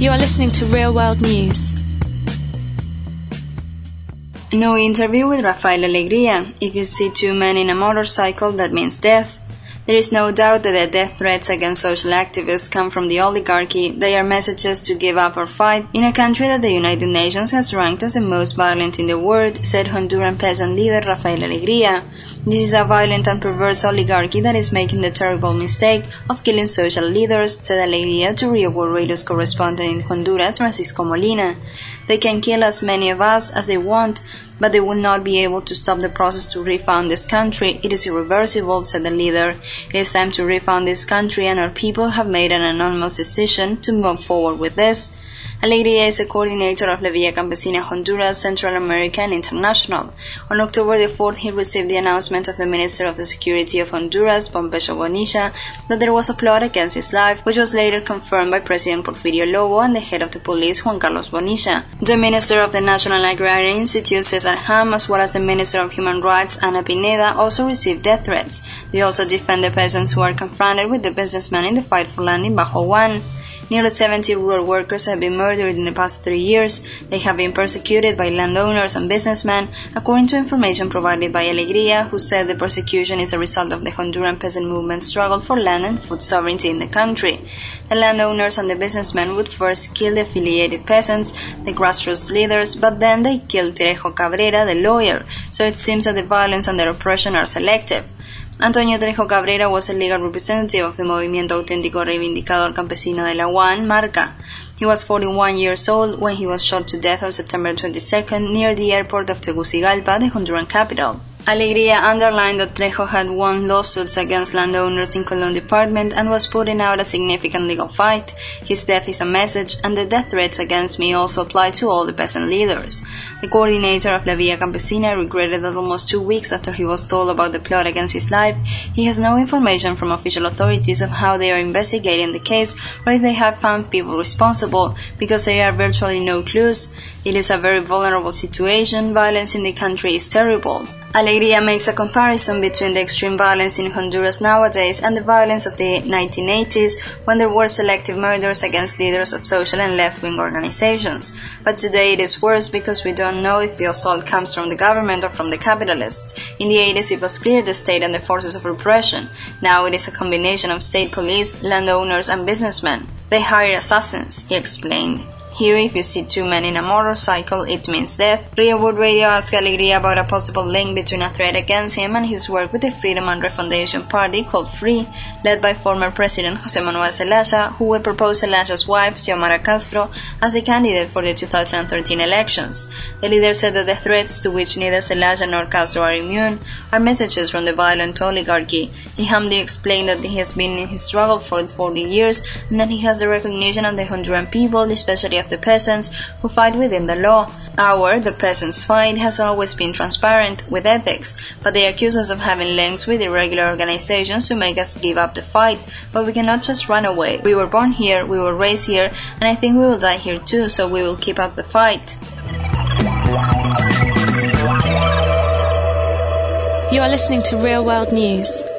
You are listening to Real World News. No interview with Rafael Alegría. If you see two men in a motorcycle, that means death. There is no doubt that the death threats against social activists come from the oligarchy. They are messages to give up or fight in a country that the United Nations has ranked as the most violent in the world, said Honduran peasant leader Rafael Alegría. This is a violent and perverse oligarchy that is making the terrible mistake of killing social leaders, said Alegría to Real World Radio's correspondent in Honduras, Francisco Molina. They can kill as many of us as they want, but they will not be able to stop the process to refound this country. It is irreversible, said the leader. It is time to refound this country, and our people have made an anonymous decision to move forward with this. Alegría is the coordinator of La Villa Campesina Honduras, Central America and International. On October the 4th, he received the announcement of the Minister of the Security of Honduras, Pompeyo Bonilla, that there was a plot against his life, which was later confirmed by President Porfirio Lobo and the head of the police, Juan Carlos Bonilla. The Minister of the National Agrarian Institute, Cesar Ham, as well as the Minister of Human Rights, Ana Pineda, also received death threats. They also defend the peasants who are confronted with the businessmen in the fight for land in Bajo Juan. Nearly 70 rural workers have been murdered in the past 3 years. They have been persecuted by landowners and businessmen, according to information provided by Alegría, who said the persecution is a result of the Honduran peasant movement's struggle for land and food sovereignty in the country. The landowners and the businessmen would first kill the affiliated peasants, the grassroots leaders, but then they killed Trejo Cabrera, the lawyer, so it seems that the violence and the oppression are selective. Antonio Trejo Cabrera was a legal representative of the Movimiento Auténtico Reivindicador Campesino de la UAN, MARCA. He was 41 years old when he was shot to death on September 22nd near the airport of Tegucigalpa, the Honduran capital. Alegría underlined that Trejo had won lawsuits against landowners in Colón Department and was putting out a significant legal fight. His death is a message, and the death threats against me also apply to all the peasant leaders. The coordinator of La Villa Campesina regretted that almost 2 weeks after he was told about the plot against his life, he has no information from official authorities of how they are investigating the case or if they have found people responsible, because there are virtually no clues. It is a very vulnerable situation. Violence in the country is terrible. Alegría makes a comparison between the extreme violence in Honduras nowadays and the violence of the 1980s, when there were selective murders against leaders of social and left-wing organizations. But today it is worse because we don't know if the assault comes from the government or from the capitalists. In the 80s it was clear the state and the forces of repression. Now it is a combination of state police, landowners and businessmen. They hire assassins, he explained. Here, if you see two men in a motorcycle, it means death. Real World Radio asked Alegría about a possible link between a threat against him and his work with the Freedom and Refundation Party called FREE, led by former President José Manuel Zelaya, who will propose Zelaya's wife, Xiomara Castro, as a candidate for the 2013 elections. The leader said that the threats, to which neither Zelaya nor Castro are immune, are messages from the violent oligarchy. He humbly explained that he has been in his struggle for 40 years and that he has the recognition of the Honduran people, especially of the peasants who fight within the law. The peasants' fight has always been transparent, with ethics, but they accuse us of having links with irregular organizations to make us give up the fight. But we cannot just run away. We were born here, we were raised here, and I think we will die here too, so we will keep up the fight. You are listening to Real World News.